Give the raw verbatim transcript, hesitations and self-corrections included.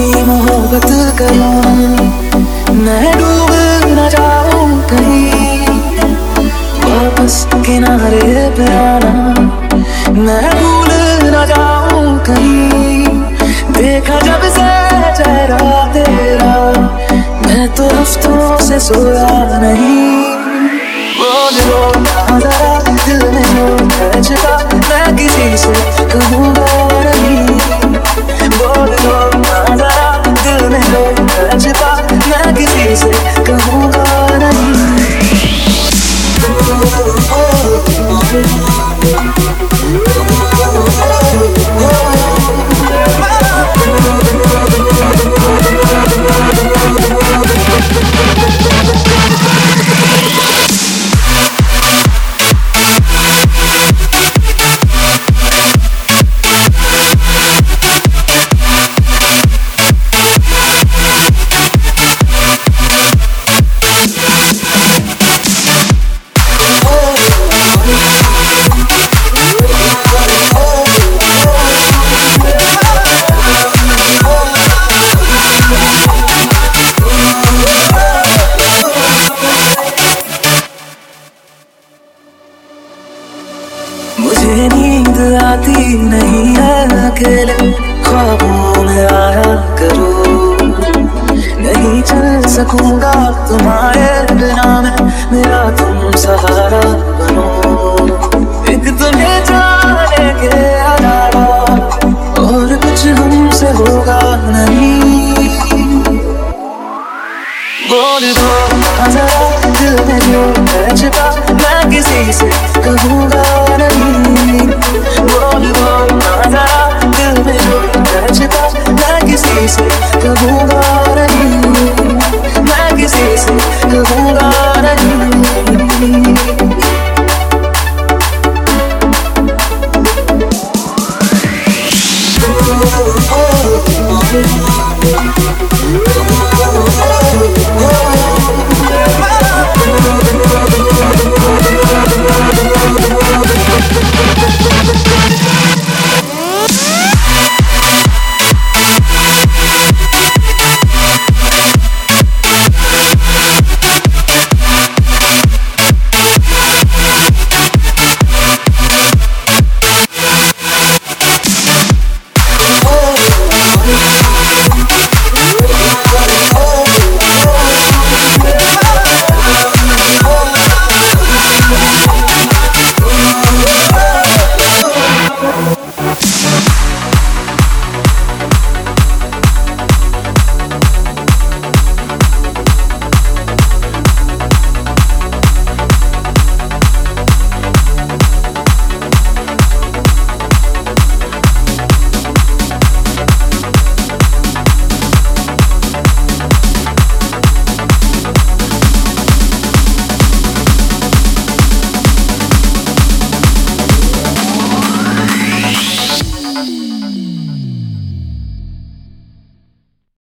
मोहब्बत करूं, मैं डूब न जाऊं कहीं, वापस किनारे पे आना, मैं भूल न जाऊं कहीं। देखा जब से चेहरा तेरा, मैं तो हफ्तों से सोया नहीं। बोल लो ना जरा दिल में जो है छिपा, मैं किसी से कहूँगा नहीं। बोल लो ना जरा दिल में जो है छिपा, मैं किसी से कहूँगा नहीं। मुझे नींद आती नहीं है अकेले ख्वाबों में आया करो, नहीं चल सकूंगा तुम्हारे बिना मैं, मेरा तुम सहारा बनो। एक तुम्हें जाने के अलावा और कुछ हमसे होगा नहीं। बोल दो जरा दिल में जो है छिपा, मैं किसी से कहूँगा नहीं। बोल दो जरा दिल में जो है छिपा, मैं किसी से